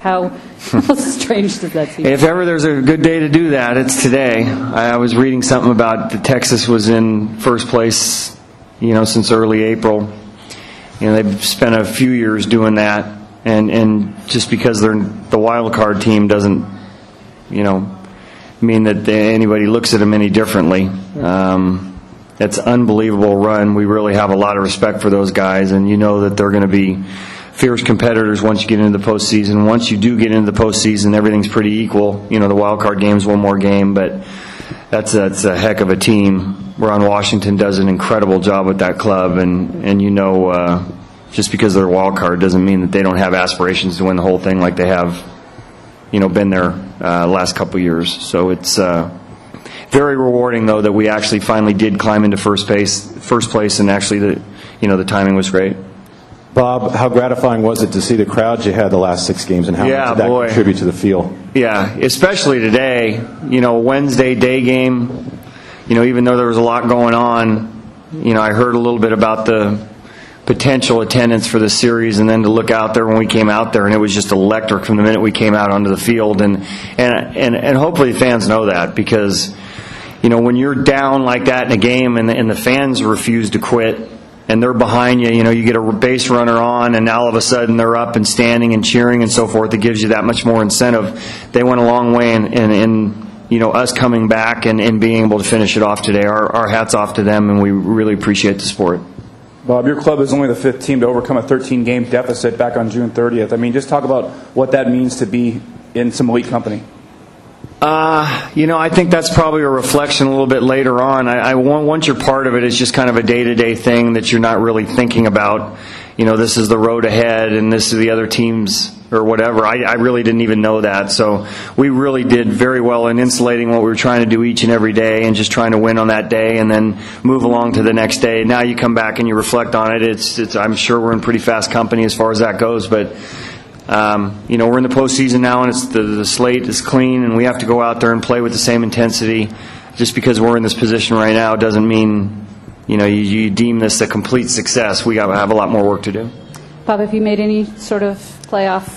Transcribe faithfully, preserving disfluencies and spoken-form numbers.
How, how strange does that seem? If ever there's a good day to do that, it's today. I was reading something about the Texas was in first place, you know, since early April. You know, they've spent a few years doing that, and, and just because they're the wild card team doesn't, you know, mean that they, anybody looks at them any differently. Um, it's an unbelievable run. We really have a lot of respect for those guys, and you know that they're going to be fierce competitors once you get into the postseason. Once you do get into the postseason, everything's pretty equal. You know, the wild card game's one more game, but that's a, that's a heck of a team. Ron Washington does an incredible job with that club, and, and you know, uh, just because they're a wild card doesn't mean that they don't have aspirations to win the whole thing like they have, you know, been there uh, last couple years. So it's uh, very rewarding, though, that we actually finally did climb into first place, first place, and actually the, you know, the timing was great. Bob, how gratifying was it to see the crowds you had the last six games, and how yeah, much did that boy. contribute to the feel? Yeah, especially today. You know, Wednesday day game, you know, even though there was a lot going on, you know, I heard a little bit about the potential attendance for the series, and then to look out there when we came out there, and it was just electric from the minute we came out onto the field. And and and, and hopefully fans know that, because, you know, when you're down like that in a game and the, and the fans refuse to quit, and they're behind you, you know, you get a base runner on, and now all of a sudden they're up and standing and cheering and so forth. It gives you that much more incentive. They went a long way in, in, in you know, us coming back and, and being able to finish it off today. Our, our hats off to them, and we really appreciate the sport. Bob, your club is only the fifth team to overcome a thirteen-game deficit back on June thirtieth. I mean, just talk about what that means to be in some elite company. Uh, you know, I think that's probably a reflection a little bit later on. I, I once you're part of it, it's just kind of a day-to-day thing that you're not really thinking about. You know, this is the road ahead, and this is the other teams or whatever. I, I really didn't even know that. So we really did very well in insulating what we were trying to do each and every day, and just trying to win on that day and then move along to the next day. Now you come back and you reflect on it. It's, it's I'm sure we're in pretty fast company as far as that goes, but Um, you know, we're in the postseason now, and it's the, the slate is clean, and we have to go out there and play with the same intensity. Just because we're in this position right now doesn't mean, you know, you, you deem this a complete success. We got to have a lot more work to do. Bob, have you made any sort of playoff